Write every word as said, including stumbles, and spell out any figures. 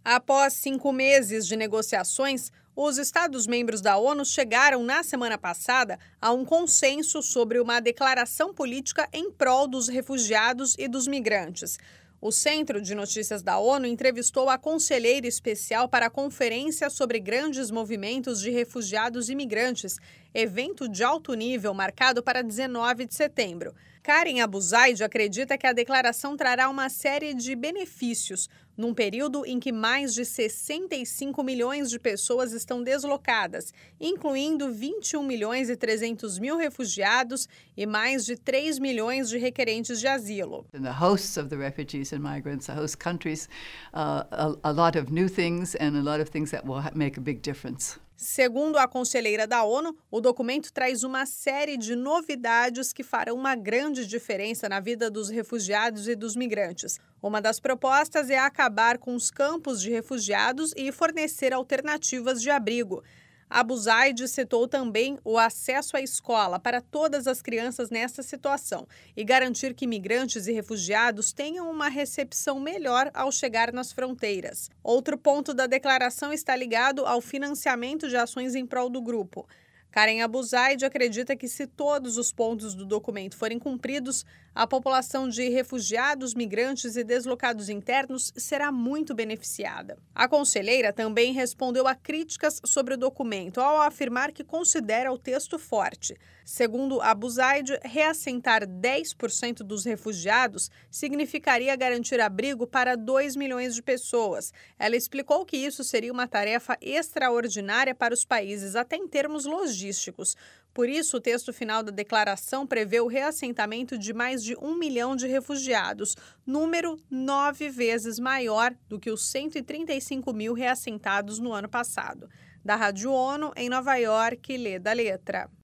Após cinco meses de negociações, os Estados-membros da ONU chegaram na semana passada a um consenso sobre uma declaração política em prol dos refugiados e dos migrantes. O Centro de Notícias da ONU entrevistou a conselheira especial para a Conferência sobre Grandes Movimentos de Refugiados e Migrantes, evento de alto nível marcado para dezenove de setembro. Karen Abu Zaid acredita que a declaração trará uma série de benefícios, num período em que mais de sessenta e cinco milhões de pessoas estão deslocadas, incluindo vinte e um milhões e trezentos mil refugiados e mais de três milhões de requerentes de asilo. The hosts of the refugees and migrants, the host countries, uh, a, a lot of new things and a lot of things that will make a big difference. Segundo a conselheira da ONU, o documento traz uma série de novidades que farão uma grande diferença na vida dos refugiados e dos migrantes. Uma das propostas é acabar com os campos de refugiados e fornecer alternativas de abrigo. Abu Zaid citou também o acesso à escola para todas as crianças nessa situação e garantir que migrantes e refugiados tenham uma recepção melhor ao chegar nas fronteiras. Outro ponto da declaração está ligado ao financiamento de ações em prol do grupo. Karen Abu Zaid acredita que, se todos os pontos do documento forem cumpridos, a população de refugiados, migrantes e deslocados internos será muito beneficiada. A conselheira também respondeu a críticas sobre o documento ao afirmar que considera o texto forte. Segundo Abu Zaid, reassentar dez por cento dos refugiados significaria garantir abrigo para dois milhões de pessoas. Ela explicou que isso seria uma tarefa extraordinária para os países, até em termos logísticos. Por isso, o texto final da declaração prevê o reassentamento de mais de um milhão de refugiados, número nove vezes maior do que os cento e trinta e cinco mil reassentados no ano passado. Da Rádio ONU, em Nova York, Leda Letra.